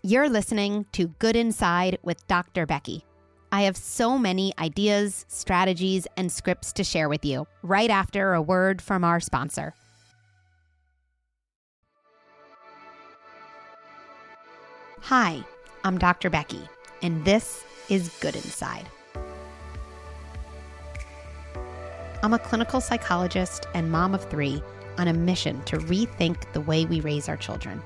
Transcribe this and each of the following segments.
You're listening to Good Inside with Dr. Becky. I have so many ideas, strategies, and scripts to share with you right after a word from our sponsor. Hi, I'm Dr. Becky, and this is Good Inside. I'm a clinical psychologist and mom of 3 on a mission to rethink the way we raise our children.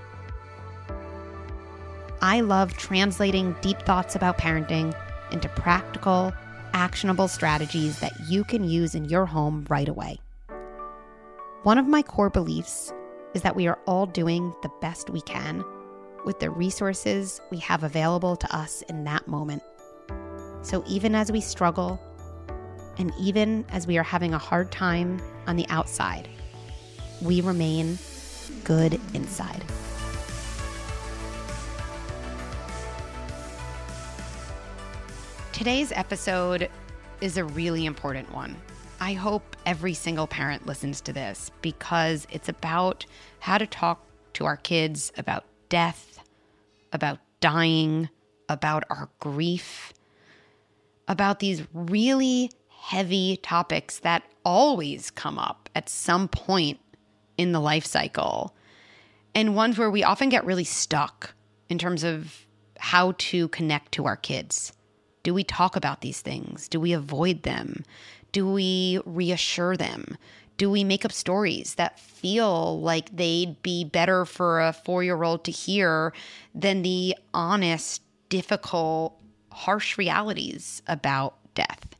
I love translating deep thoughts about parenting into practical, actionable strategies that you can use in your home right away. One of my core beliefs is that we are all doing the best we can with the resources we have available to us in that moment. So even as we struggle, and even as we are having a hard time on the outside, we remain good inside. Today's episode is a really important one. I hope every single parent listens to this because it's about how to talk to our kids about death, about dying, about our grief, about these really heavy topics that always come up at some point in the life cycle, and ones where we often get really stuck in terms of how to connect to our kids. Do we talk about these things? Do we avoid them? Do we reassure them? Do we make up stories that feel like they'd be better for a 4-year-old to hear than the honest, difficult, harsh realities about death?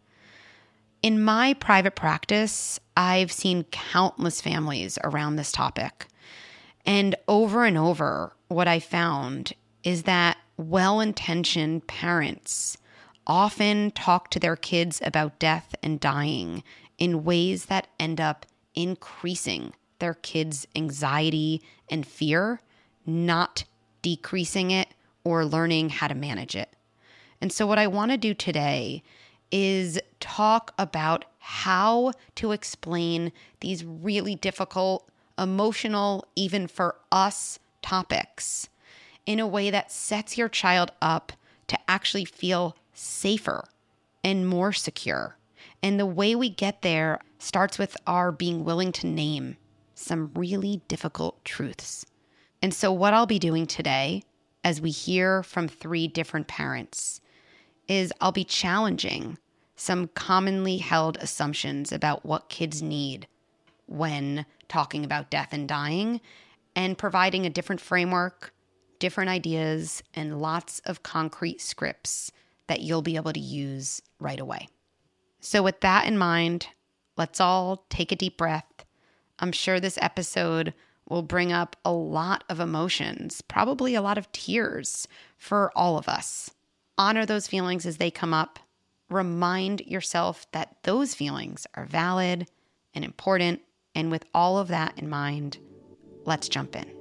In my private practice, I've seen countless families around this topic. And over, what I found is that well-intentioned parents often talk to their kids about death and dying in ways that end up increasing their kids' anxiety and fear, not decreasing it or learning how to manage it. And so what I want to do today is talk about how to explain these really difficult, emotional, even for us, topics in a way that sets your child up to actually feel safer and more secure. And the way we get there starts with our being willing to name some really difficult truths. And so what I'll be doing today, as we hear from 3 different parents, is I'll be challenging some commonly held assumptions about what kids need when talking about death and dying, and providing a different framework, different ideas, and lots of concrete scripts that you'll be able to use right away. So with that in mind, let's all take a deep breath. I'm sure this episode will bring up a lot of emotions, probably a lot of tears for all of us. Honor those feelings as they come up. Remind yourself that those feelings are valid and important. And with all of that in mind, let's jump in.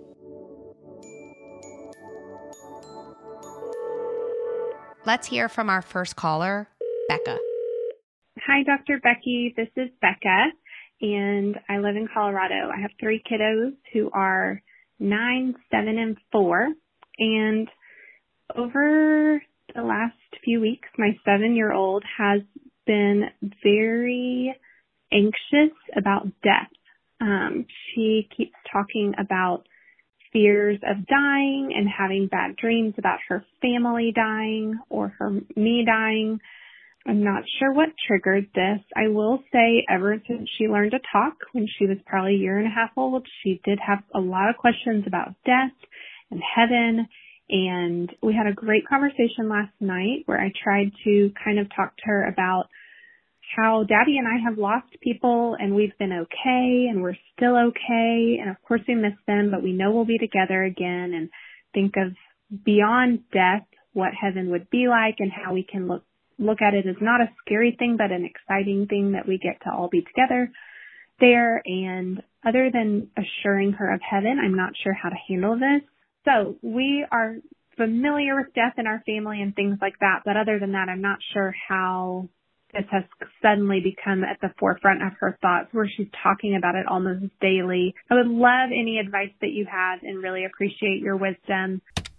Let's hear from our first caller, Becca. Hi, Dr. Becky. This is Becca, and I live in Colorado. I have 3 kiddos who are 9, 7, and 4. And over the last few weeks, my 7-year-old has been very anxious about death. She keeps talking about fears of dying and having bad dreams about her family dying or me dying. I'm not sure what triggered this. I will say ever since she learned to talk when she was probably a 1.5 years old, she did have a lot of questions about death and heaven. And we had a great conversation last night where I tried to kind of talk to her about how Daddy and I have lost people and we've been okay and we're still okay. And of course we miss them, but we know we'll be together again, and think of beyond death, what heaven would be like and how we can look at it as not a scary thing, but an exciting thing that we get to all be together there. And other than assuring her of heaven, I'm not sure how to handle this. So we are familiar with death in our family and things like that. But other than that, I'm not sure how this has suddenly become at the forefront of her thoughts where she's talking about it almost daily. I would love any advice that you have and really appreciate your wisdom.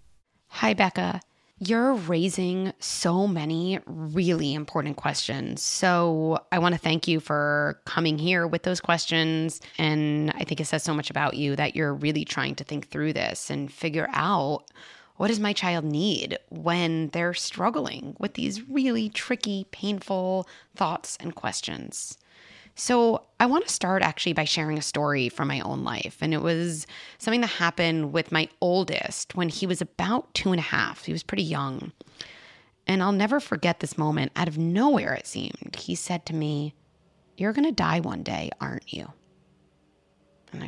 Hi, Becca. You're raising so many really important questions. So I want to thank you for coming here with those questions. And I think it says so much about you that you're really trying to think through this and figure out, what does my child need when they're struggling with these really tricky, painful thoughts and questions? So, I want to start actually by sharing a story from my own life. And it was something that happened with my oldest when he was about 2.5. He was pretty young. And I'll never forget this moment. Out of nowhere, it seemed, he said to me, "You're going to die one day, aren't you?" And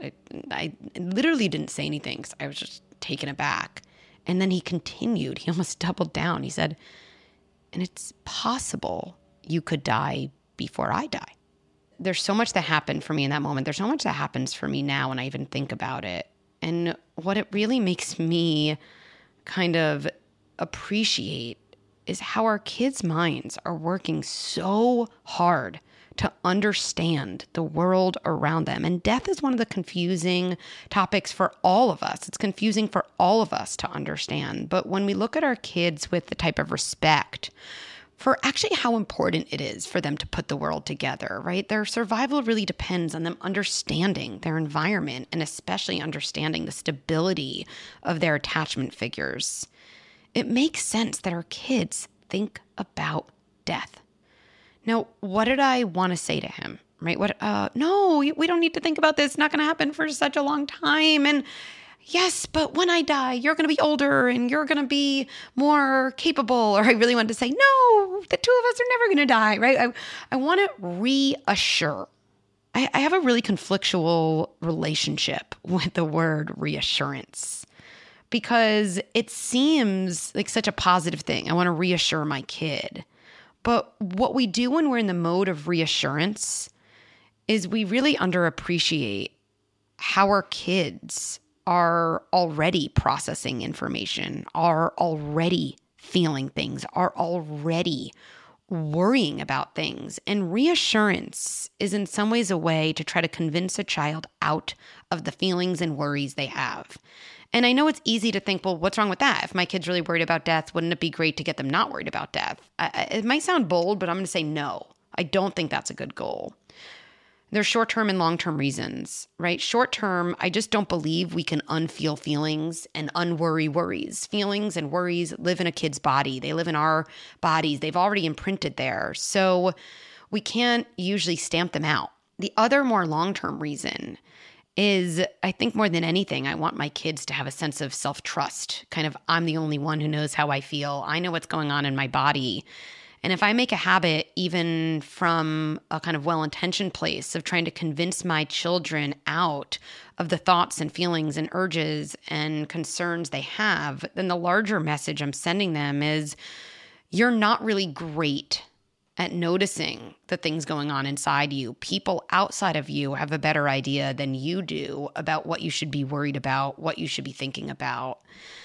I literally didn't say anything because I was just taken aback. And then he continued. He almost doubled down. He said, "And it's possible you could die before I die." There's so much that happened for me in that moment. There's so much that happens for me now when I even think about it. And what it really makes me kind of appreciate is how our kids' minds are working so hard to understand the world around them. And death is one of the confusing topics for all of us. It's confusing for all of us to understand. But when we look at our kids with the type of respect for actually how important it is for them to put the world together, right? Their survival really depends on them understanding their environment and especially understanding the stability of their attachment figures. It makes sense that our kids think about death. Now, what did I want to say to him, right? No, we don't need to think about this. It's not going to happen for such a long time. And yes, but when I die, you're going to be older and you're going to be more capable. Or I really wanted to say, no, the two of us are never going to die, right? I want to reassure. I have a really conflictual relationship with the word reassurance because it seems like such a positive thing. I want to reassure my kid. But what we do when we're in the mode of reassurance is we really underappreciate how our kids are already processing information, are already feeling things, are already worrying about things. And reassurance is in some ways a way to try to convince a child out of the feelings and worries they have. And I know it's easy to think, well, what's wrong with that? If my kid's really worried about death, wouldn't it be great to get them not worried about death? It might sound bold, but I'm going to say no. I don't think that's a good goal. There's short-term and long-term reasons, right? Short-term, I just don't believe we can unfeel feelings and unworry worries. Feelings and worries live in a kid's body. They live in our bodies. They've already imprinted there. So we can't usually stamp them out. The other more long-term reason is, I think more than anything, I want my kids to have a sense of self-trust. Kind of, I'm the only one who knows how I feel. I know what's going on in my body. And if I make a habit, even from a kind of well-intentioned place of trying to convince my children out of the thoughts and feelings and urges and concerns they have, then the larger message I'm sending them is, you're not really great at noticing the things going on inside you. People outside of you have a better idea than you do about what you should be worried about, what you should be thinking about.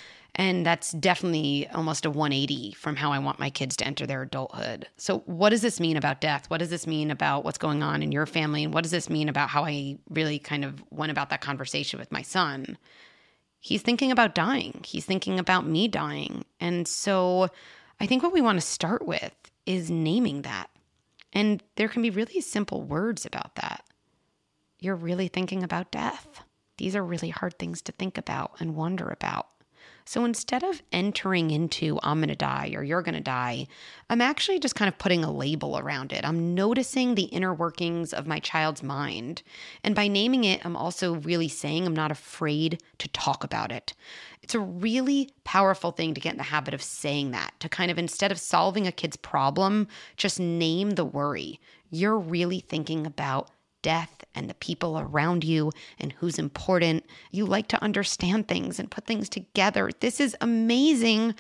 And that's definitely almost a 180 from how I want my kids to enter their adulthood. So what does this mean about death? What does this mean about what's going on in your family? And what does this mean about how I really kind of went about that conversation with my son? He's thinking about dying. He's thinking about me dying. And so I think what we want to start with is naming that. And there can be really simple words about that. You're really thinking about death. These are really hard things to think about and wonder about. So instead of entering into, I'm going to die or you're going to die, I'm actually just kind of putting a label around it. I'm noticing the inner workings of my child's mind. And by naming it, I'm also really saying I'm not afraid to talk about it. It's a really powerful thing to get in the habit of saying that, to kind of, instead of solving a kid's problem, just name the worry. You're really thinking about death and the people around you and who's important. You like to understand things and put things together. This is amazing.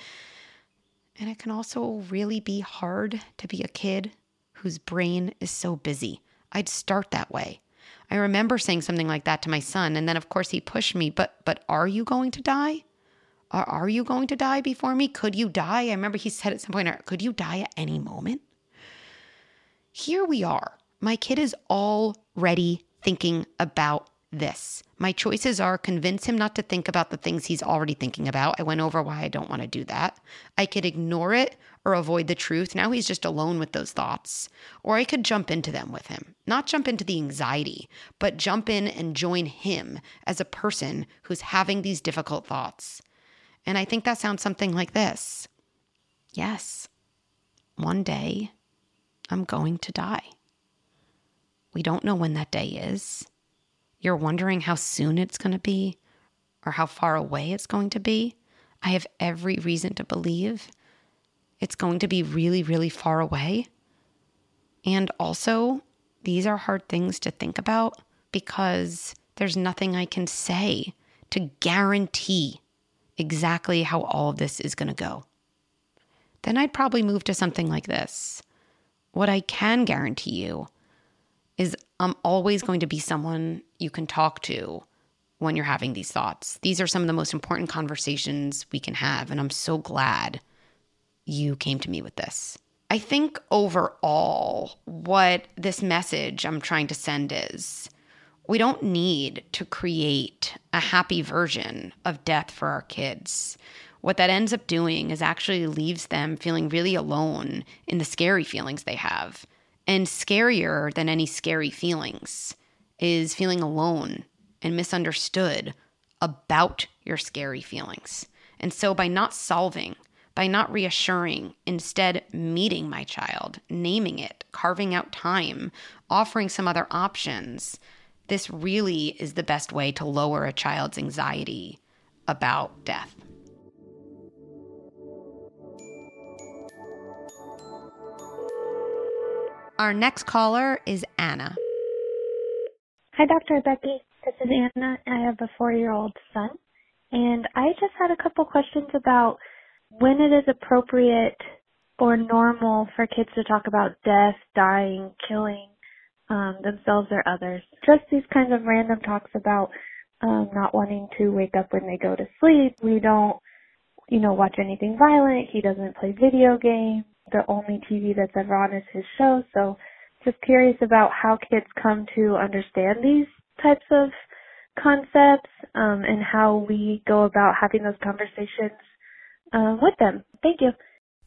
And it can also really be hard to be a kid whose brain is so busy. I'd start that way. I remember saying something like that to my son. And then of course he pushed me, but are you going to die? Are you going to die before me? Could you die? I remember he said at some point, could you die at any moment? Here we are. My kid is already thinking about this. My choices are convince him not to think about the things he's already thinking about. I went over why I don't want to do that. I could ignore it or avoid the truth. Now he's just alone with those thoughts. Or I could jump into them with him. Not jump into the anxiety, but jump in and join him as a person who's having these difficult thoughts. And I think that sounds something like this. Yes, one day I'm going to die. We don't know when that day is. You're wondering how soon it's going to be or how far away it's going to be. I have every reason to believe it's going to be really, really far away. And also, these are hard things to think about because there's nothing I can say to guarantee exactly how all of this is going to go. Then I'd probably move to something like this. What I can guarantee you is I'm always going to be someone you can talk to when you're having these thoughts. These are some of the most important conversations we can have, and I'm so glad you came to me with this. I think overall, what this message I'm trying to send is we don't need to create a happy version of death for our kids. What that ends up doing is actually leaves them feeling really alone in the scary feelings they have. And scarier than any scary feelings is feeling alone and misunderstood about your scary feelings. And so by not solving, by not reassuring, instead meeting my child, naming it, carving out time, offering some other options, this really is the best way to lower a child's anxiety about death. Our next caller is Anna. Hi, Dr. Becky. This is Anna. I have a 4-year-old son, and I just had a couple questions about when it is appropriate or normal for kids to talk about death, dying, killing themselves or others. Just these kinds of random talks about not wanting to wake up when they go to sleep. We don't, watch anything violent. He doesn't play video games. The only TV that's ever on is his show. So just curious about how kids come to understand these types of concepts and how we go about having those conversations with them. Thank you.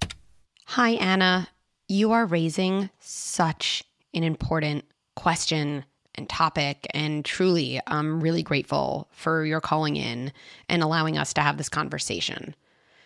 Hi, Anna. You are raising such an important question and topic, and truly, I'm really grateful for your calling in and allowing us to have this conversation.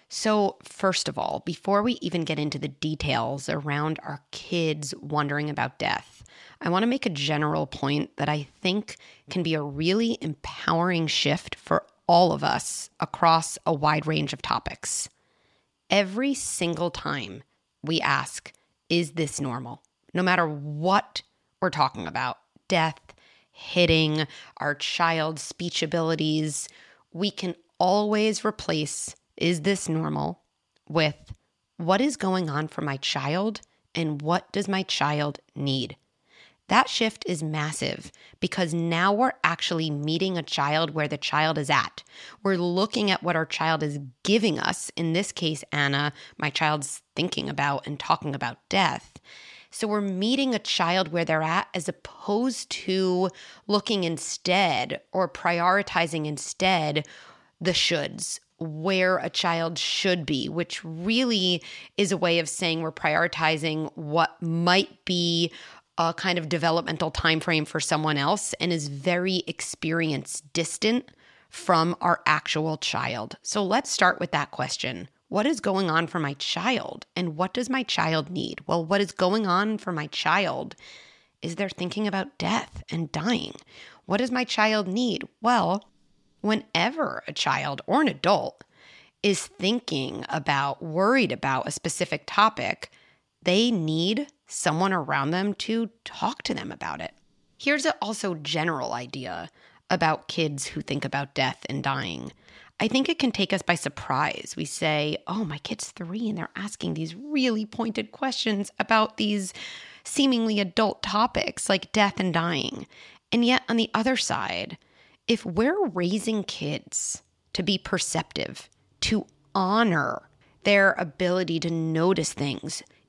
So first of all, before we even get into the details around our kids wondering about death, I want to make a general point that I think can be a really empowering shift for all of us across a wide range of topics. Every single time we ask, is this normal? No matter what we're talking about, death, hitting, our child's speech abilities, we can always replace is this normal with what is going on for my child and what does my child need? That shift is massive because now we're actually meeting a child where the child is at. We're looking at what our child is giving us. In this case, Anna, my child's thinking about and talking about death. So we're meeting a child where they're at as opposed to looking instead or prioritizing instead the shoulds, where a child should be, which really is a way of saying we're prioritizing what might be a kind of developmental time frame for someone else and is very experience distant from our actual child. So let's start with that question. What is going on for my child and what does my child need? Well, what is going on for my child is they're thinking about death and dying. What does my child need? Well, whenever a child or an adult is thinking about, worried about a specific topic, they need someone around them to talk to them about it. Here's an also general idea about kids who think about death and dying. I think it can take us by surprise. We say, oh, my kid's 3 and they're asking these really pointed questions about these seemingly adult topics like death and dying. And yet on the other side, if we're raising kids to be perceptive, to honor their ability to notice things,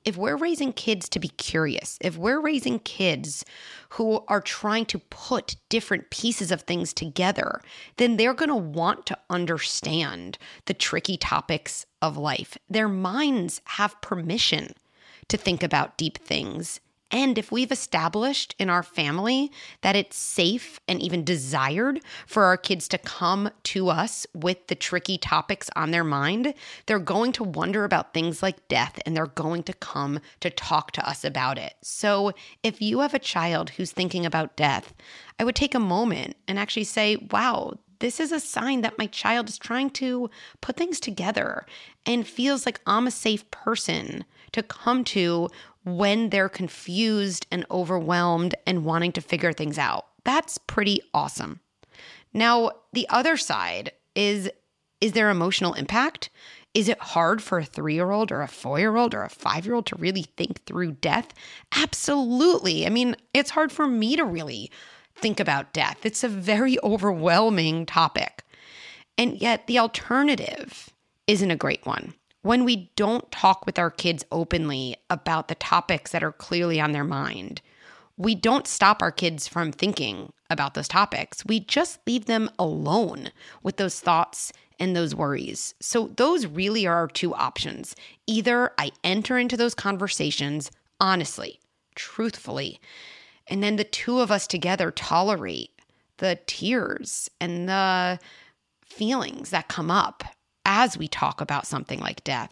if we're raising kids to be curious, if we're raising kids who are trying to put different pieces of things together, then they're going to want to understand the tricky topics of life. Their minds have permission to think about deep things. And if we've established in our family that it's safe and even desired for our kids to come to us with the tricky topics on their mind, they're going to wonder about things like death, and they're going to come to talk to us about it. So if you have a child who's thinking about death, I would take a moment and actually say, wow, this is a sign that my child is trying to put things together and feels like I'm a safe person to come to when they're confused and overwhelmed and wanting to figure things out. That's pretty awesome. Now, the other side is there emotional impact? Is it hard for a 3-year-old or a 4-year-old or a 5-year-old to really think through death? Absolutely. I mean, it's hard for me to really think about death. It's a very overwhelming topic. And yet the alternative isn't a great one. When we don't talk with our kids openly about the topics that are clearly on their mind, we don't stop our kids from thinking about those topics. We just leave them alone with those thoughts and those worries. So those really are our two options. Either I enter into those conversations honestly, truthfully, and then the two of us together tolerate the tears and the feelings that come up as we talk about something like death.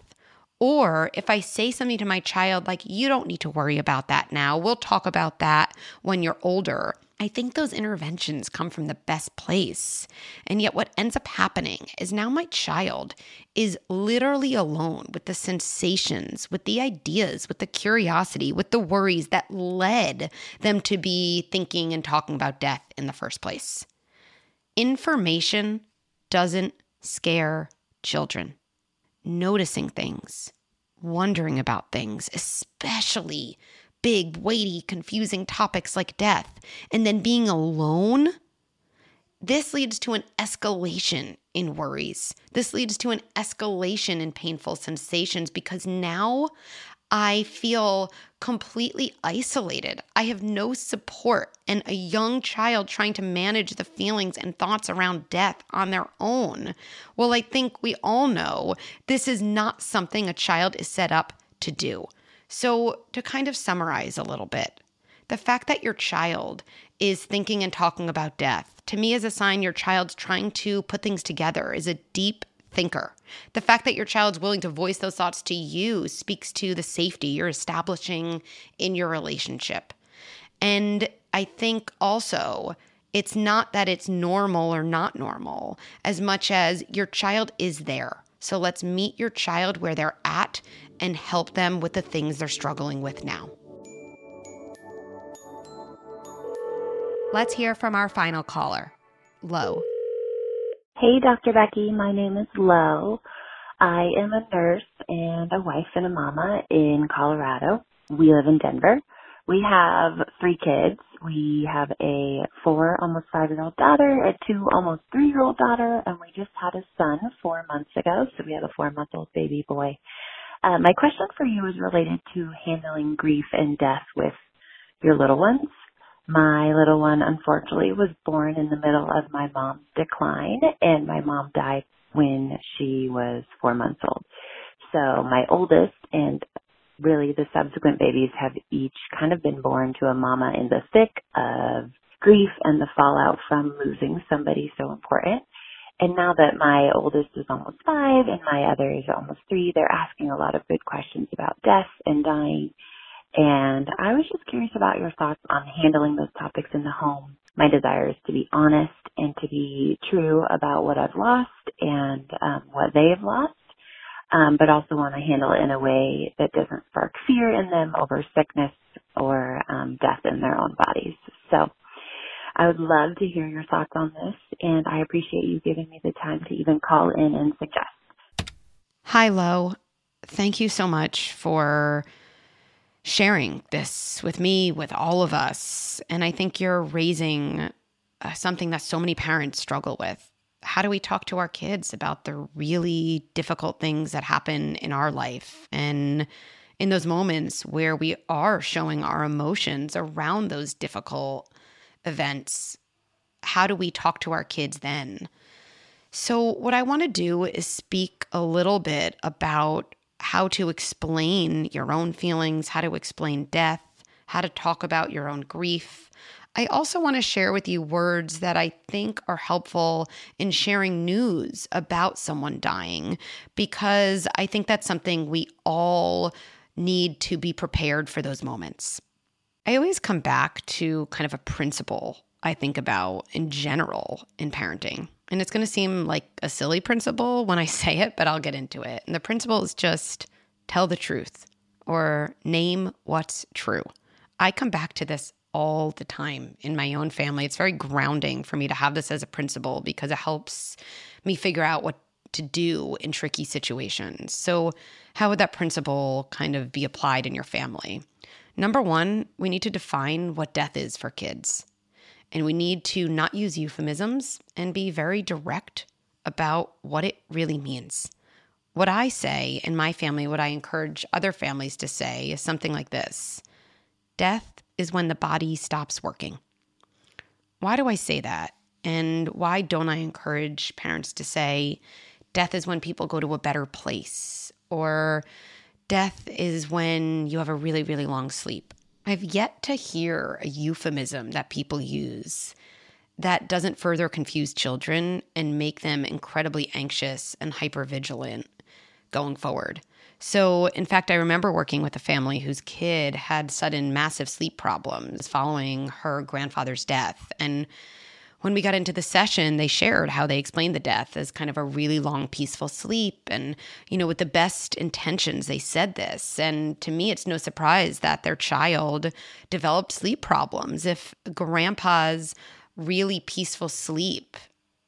Or if I say something to my child like, you don't need to worry about that now, we'll talk about that when you're older, I think those interventions come from the best place. And yet what ends up happening is now my child is literally alone with the sensations, with the ideas, with the curiosity, with the worries that led them to be thinking and talking about death in the first place. Information doesn't scare children. Noticing things, wondering about things, especially big, weighty, confusing topics like death, and then being alone, this leads to an escalation in worries. This leads to an escalation in painful sensations because now I feel completely isolated. I have no support, and a young child trying to manage the feelings and thoughts around death on their own. Well, I think we all know this is not something a child is set up to do. So to kind of summarize a little bit, the fact that your child is thinking and talking about death, to me is a sign your child's trying to put things together, is a deep thinker. The fact that your child's willing to voice those thoughts to you speaks to the safety you're establishing in your relationship. And I think also it's not that it's normal or not normal as much as your child is there. So let's meet your child where they're at and help them with the things they're struggling with now. Let's hear from our final caller, Lo. Hey, Dr. Becky. My name is Lo. I am a nurse and a wife and a mama in Colorado. We live in Denver. We have 3 kids. We have a 4, almost 5-year-old daughter, a 2, almost 3-year-old daughter, and we just had a son 4 months ago, so we have a 4-month-old baby boy. My question for you is related to handling grief and death with your little ones. My little one, unfortunately, was born in the middle of my mom's decline, and my mom died when she was 4 months old. So my oldest and really the subsequent babies have each kind of been born to a mama in the thick of grief and the fallout from losing somebody so important. And now that my oldest is almost 5 and my other is almost 3, they're asking a lot of good questions about death and dying. And I was just curious about your thoughts on handling those topics in the home. My desire is to be honest and to be true about what I've lost and what they have lost, but also want to handle it in a way that doesn't spark fear in them over sickness or death in their own bodies. So I would love to hear your thoughts on this, and I appreciate you giving me the time to even call in and suggest. Hi, Lo. Thank you so much for sharing this with me, with all of us. And I think you're raising something that so many parents struggle with. How do we talk to our kids about the really difficult things that happen in our life? And in those moments where we are showing our emotions around those difficult events, how do we talk to our kids then? So what I want to do is speak a little bit about how to explain your own feelings, how to explain death, how to talk about your own grief. I also want to share with you words that I think are helpful in sharing news about someone dying, because I think that's something we all need to be prepared for those moments. I always come back to kind of a principle I think about in general in parenting. And it's going to seem like a silly principle when I say it, but I'll get into it. And the principle is just tell the truth or name what's true. I come back to this all the time in my own family. It's very grounding for me to have this as a principle because it helps me figure out what to do in tricky situations. So how would that principle kind of be applied in your family? Number one, we need to define what death is for kids. And we need to not use euphemisms and be very direct about what it really means. What I say in my family, what I encourage other families to say is something like this: death is when the body stops working. Why do I say that? And why don't I encourage parents to say death is when people go to a better place, or death is when you have a really, really long sleep? I've yet to hear a euphemism that people use that doesn't further confuse children and make them incredibly anxious and hypervigilant going forward. So, in fact, I remember working with a family whose kid had sudden massive sleep problems following her grandfather's death. And when we got into the session, they shared how they explained the death as kind of a really long, peaceful sleep. And, with the best intentions, they said this. And to me, it's no surprise that their child developed sleep problems. If grandpa's really peaceful sleep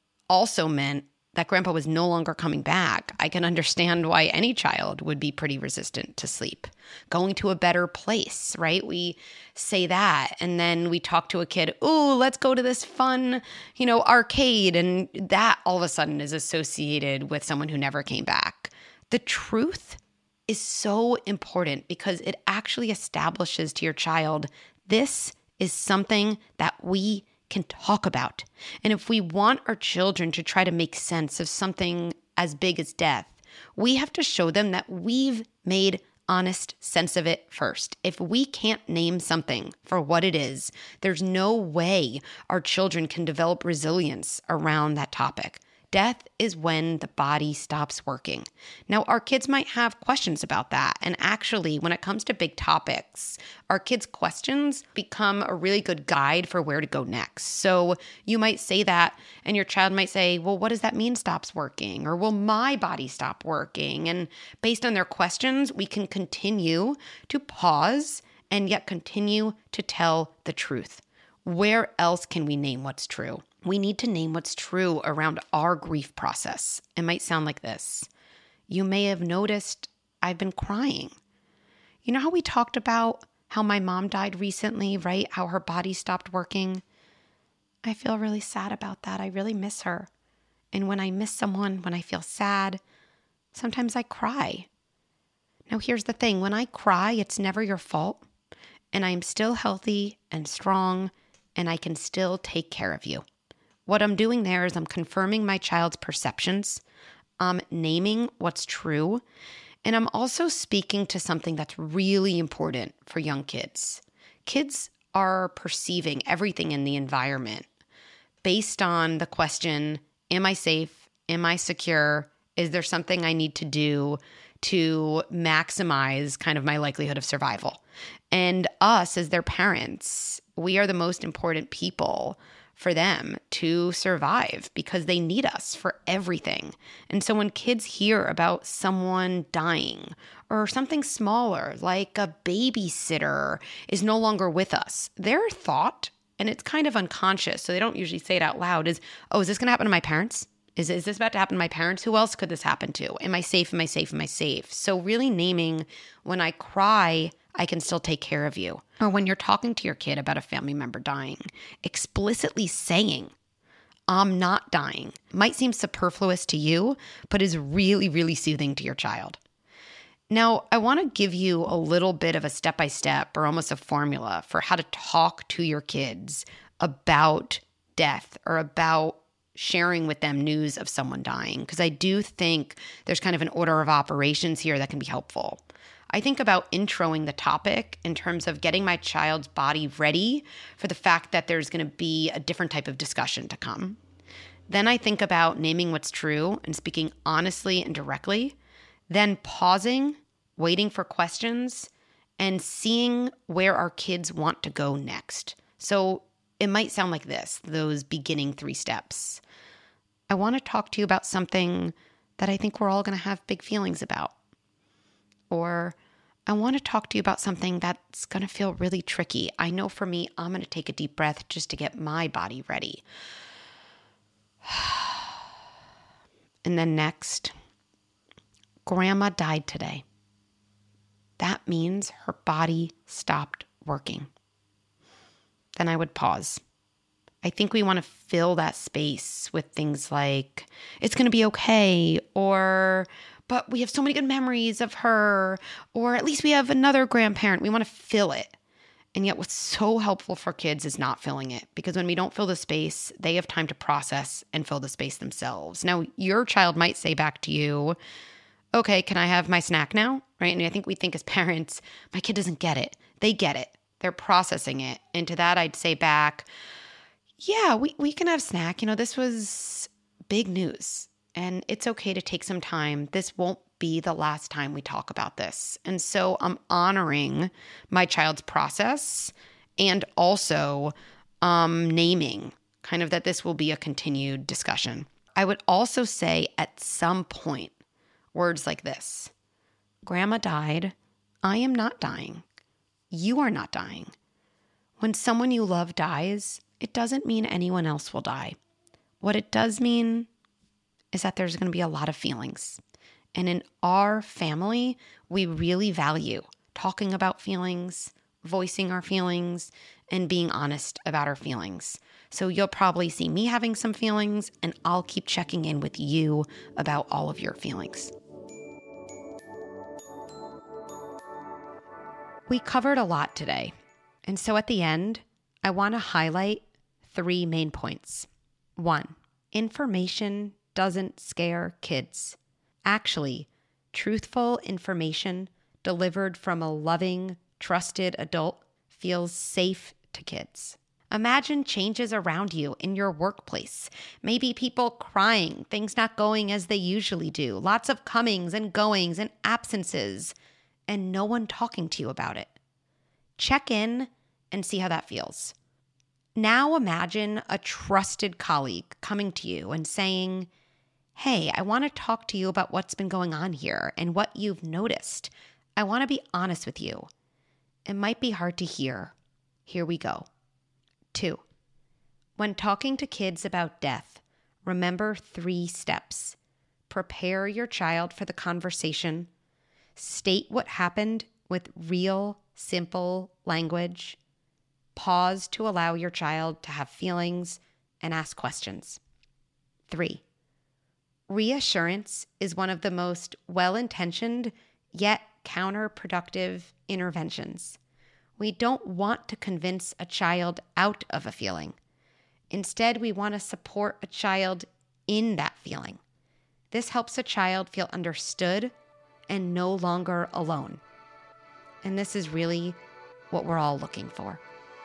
also meant that grandpa was no longer coming back, I can understand why any child would be pretty resistant to sleep. Going to a better place, right? We say that, and then we talk to a kid, ooh, let's go to this fun, arcade, and that all of a sudden is associated with someone who never came back. The truth is so important because it actually establishes to your child, this is something that we can talk about. And if we want our children to try to make sense of something as big as death, we have to show them that we've made honest sense of it first. If we can't name something for what it is, there's no way our children can develop resilience around that topic. Death is when the body stops working. Now, our kids might have questions about that. And actually, when it comes to big topics, our kids' questions become a really good guide for where to go next. So you might say that, and your child might say, well, what does that mean stops working? Or will my body stop working? And based on their questions, we can continue to pause and yet continue to tell the truth. Where else can we name what's true? We need to name what's true around our grief process. It might sound like this. You may have noticed I've been crying. You know how we talked about how my mom died recently, right? How her body stopped working? I feel really sad about that. I really miss her. And when I miss someone, when I feel sad, sometimes I cry. Now here's the thing. When I cry, it's never your fault. And I'm still healthy and strong, and I can still take care of you. What I'm doing there is I'm confirming my child's perceptions. I'm naming what's true. And I'm also speaking to something that's really important for young kids. Kids are perceiving everything in the environment based on the question, am I safe? Am I secure? Is there something I need to do to maximize kind of my likelihood of survival? And us as their parents, we are the most important people for them to survive because they need us for everything. And so when kids hear about someone dying or something smaller, like a babysitter is no longer with us, their thought, and it's kind of unconscious, so they don't usually say it out loud, is, oh, is this going to happen to my parents? Is this about to happen to my parents? Who else could this happen to? Am I safe? Am I safe? Am I safe? So really naming, when I cry, I can still take care of you. Or when you're talking to your kid about a family member dying, explicitly saying, I'm not dying, might seem superfluous to you, but is really, really soothing to your child. Now, I want to give you a little bit of a step-by-step or almost a formula for how to talk to your kids about death or about sharing with them news of someone dying, because I do think there's kind of an order of operations here that can be helpful. I think about introing the topic in terms of getting my child's body ready for the fact that there's going to be a different type of discussion to come. Then I think about naming what's true and speaking honestly and directly. Then pausing, waiting for questions, and seeing where our kids want to go next. So it might sound like this, those beginning 3 steps. I want to talk to you about something that I think we're all going to have big feelings about. Or I want to talk to you about something that's going to feel really tricky. I know for me, I'm going to take a deep breath just to get my body ready. And then next, Grandma died today. That means her body stopped working. Then I would pause. I think we want to fill that space with things like, it's going to be okay, or, but we have so many good memories of her, or at least we have another grandparent. We want to fill it. And yet what's so helpful for kids is not filling it, because when we don't fill the space, they have time to process and fill the space themselves. Now, your child might say back to you, okay, can I have my snack now? Right? And I think we think as parents, my kid doesn't get it. They get it. They're processing it. And to that, I'd say back, yeah, we can have snack. This was big news, and it's okay to take some time. This won't be the last time we talk about this. And so I'm honoring my child's process and also naming kind of that this will be a continued discussion. I would also say at some point, words like this: Grandma died. I am not dying. You are not dying. When someone you love dies, it doesn't mean anyone else will die. What it does mean is that there's going to be a lot of feelings. And in our family, we really value talking about feelings, voicing our feelings, and being honest about our feelings. So you'll probably see me having some feelings, and I'll keep checking in with you about all of your feelings. We covered a lot today. And so at the end, I want to highlight 3 main points. 1, information doesn't scare kids. Actually, truthful information delivered from a loving, trusted adult feels safe to kids. Imagine changes around you in your workplace. Maybe people crying, things not going as they usually do, lots of comings and goings and absences, and no one talking to you about it. Check in and see how that feels. Now imagine a trusted colleague coming to you and saying, hey, I want to talk to you about what's been going on here and what you've noticed. I want to be honest with you. It might be hard to hear. Here we go. 2, when talking to kids about death, remember 3 steps. Prepare your child for the conversation. State what happened with real, simple language. Pause to allow your child to have feelings and ask questions. 3, reassurance is one of the most well-intentioned yet counterproductive interventions. We don't want to convince a child out of a feeling. Instead, we want to support a child in that feeling. This helps a child feel understood and no longer alone. And this is really what we're all looking for.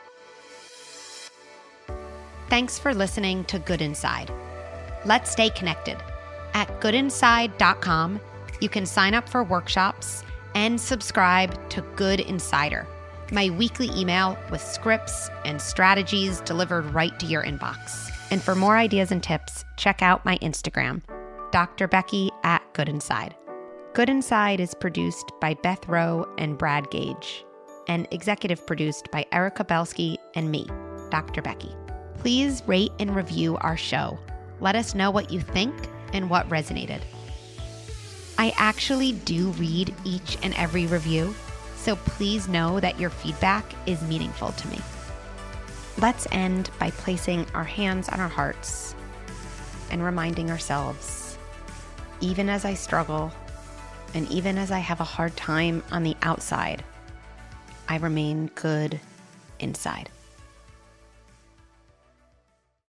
Thanks for listening to Good Inside. Let's stay connected. At goodinside.com, you can sign up for workshops and subscribe to Good Insider, my weekly email with scripts and strategies delivered right to your inbox. And for more ideas and tips, check out my Instagram, Dr. Becky at Good Inside. Good Inside is produced by Beth Rowe and Brad Gage, and executive produced by Erica Belsky and me, Dr. Becky. Please rate and review our show. Let us know what you think and what resonated. I actually do read each and every review, so please know that your feedback is meaningful to me. Let's end by placing our hands on our hearts and reminding ourselves, even as I struggle, And even as I have a hard time on the outside, I remain good inside.